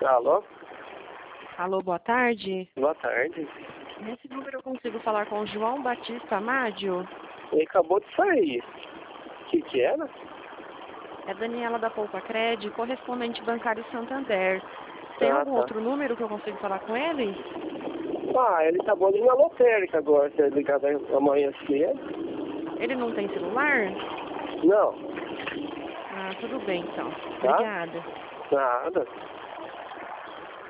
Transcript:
Alô? Alô, boa tarde. Boa tarde. Nesse número eu consigo falar com o João Batista Amádio? Ele acabou de sair. O que era? É Daniela da Poupa Cred, correspondente bancário Santander. Tem algum Tá. outro número que eu consigo falar com ele? Ele acabou de ir na lotérica agora, se ele ligar amanhã cedo. Ele não tem celular? Não. Ah, tudo bem então. Tá? Obrigada. Nada.